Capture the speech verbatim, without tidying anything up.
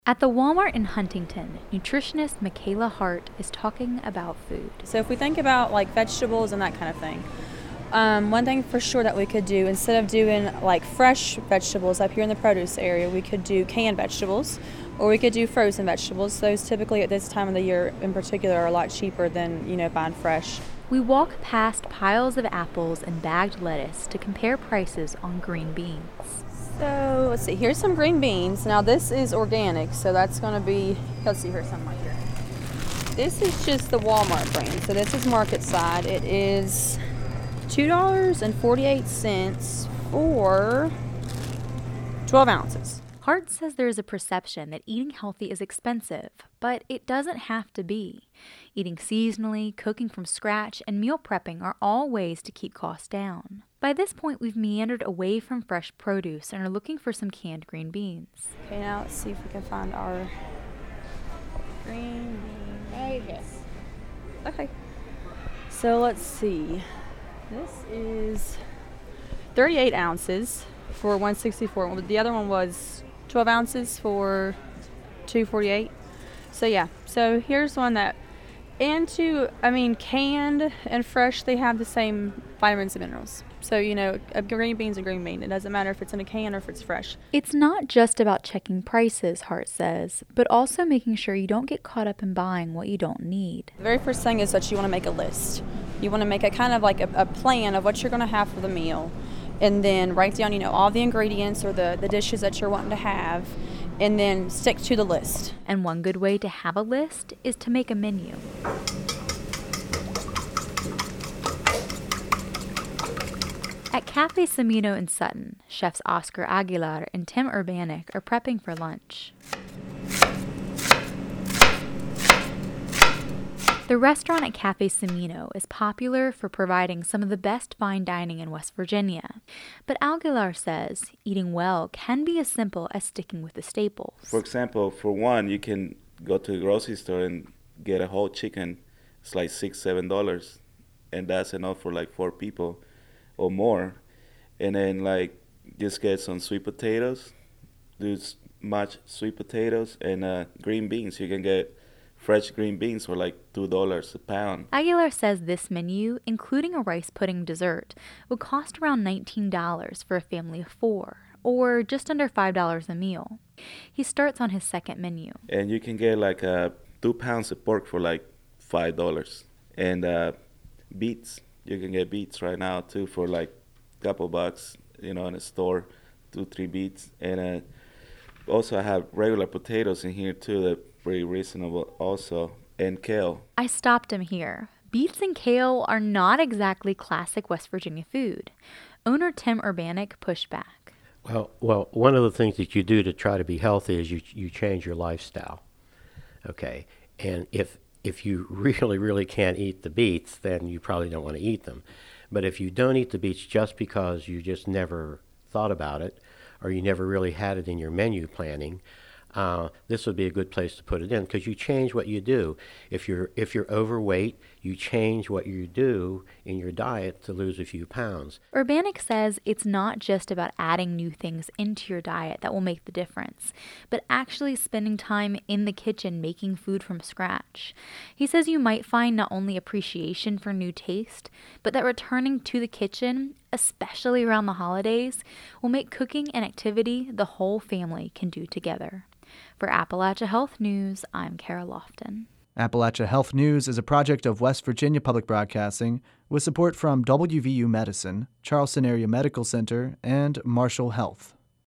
At the Walmart in Huntington, nutritionist Michaela Hart is talking about food. So if we think about like vegetables and that kind of thing, um, one thing for sure that we could do, instead of doing like fresh vegetables up here in the produce area, we could do canned vegetables, or we could do frozen vegetables. Those typically at this time of the year in particular are a lot cheaper than, you know, buying fresh. We walk past piles of apples and bagged lettuce to compare prices on green beans. So let's see, here's some green beans. Now this is organic, so that's going to be, let's see, here's some right here. This is just the Walmart brand, so this is market side. It is two dollars and forty-eight cents for twelve ounces. Hart says there is a perception that eating healthy is expensive, but it doesn't have to be. Eating seasonally, cooking from scratch, and meal prepping are all ways to keep costs down. By this point, we've meandered away from fresh produce and are looking for some canned green beans. Okay, now let's see if we can find our green beans. Okay, so let's see. This is thirty-eight ounces for one sixty-four. The other one was twelve ounces for two forty-eight. So yeah, so here's one that, and two, I mean, canned and fresh, they have the same vitamins and minerals. So, you know, a green bean's a green bean. It doesn't matter if it's in a can or if it's fresh. It's not just about checking prices, Hart says, but also making sure you don't get caught up in buying what you don't need. The very first thing is that you want to make a list. You want to make a kind of like a, a plan of what you're going to have for the meal. And then write down, you know, all the ingredients or the, the dishes that you're wanting to have, and then stick to the list. And one good way to have a list is to make a menu. At Cafe Semino in Sutton, chefs Oscar Aguilar and Tim Urbanic are prepping for lunch. The restaurant at Cafe Semino is popular for providing some of the best fine dining in West Virginia. But Aguilar says eating well can be as simple as sticking with the staples. For example, for one, you can go to the grocery store and get a whole chicken. It's like six, seven dollars, and that's enough for like four people or more. And then like just get some sweet potatoes, do mashed sweet potatoes and uh, green beans. You can get fresh green beans for like two dollars a pound. Aguilar says this menu, including a rice pudding dessert, would cost around nineteen dollars for a family of four, or just under five dollars a meal. He starts on his second menu. And you can get like uh, two pounds of pork for like five dollars. And uh, beets, you can get beets right now too for like a couple bucks, you know, in a store, two, three beets. And uh, also I have regular potatoes in here too that pretty reasonable also, and kale. I stopped him here. Beets and kale are not exactly classic West Virginia food. Owner Tim Urbanic pushed back. Well, well, one of the things that you do to try to be healthy is you you change your lifestyle. Okay, and if if you really really can't eat the beets, then you probably don't want to eat them. But if you don't eat the beets just because you just never thought about it, or you never really had it in your menu planning, Uh, this would be a good place to put it in, because you change what you do. If you're if you're overweight, you change what you do in your diet to lose a few pounds. Urbanic says it's not just about adding new things into your diet that will make the difference, but actually spending time in the kitchen making food from scratch. He says you might find not only appreciation for new taste, but that returning to the kitchen, especially around the holidays, will make cooking an activity the whole family can do together. For Appalachia Health News, I'm Kara Lofton. Appalachia Health News is a project of West Virginia Public Broadcasting with support from W V U Medicine, Charleston Area Medical Center, and Marshall Health.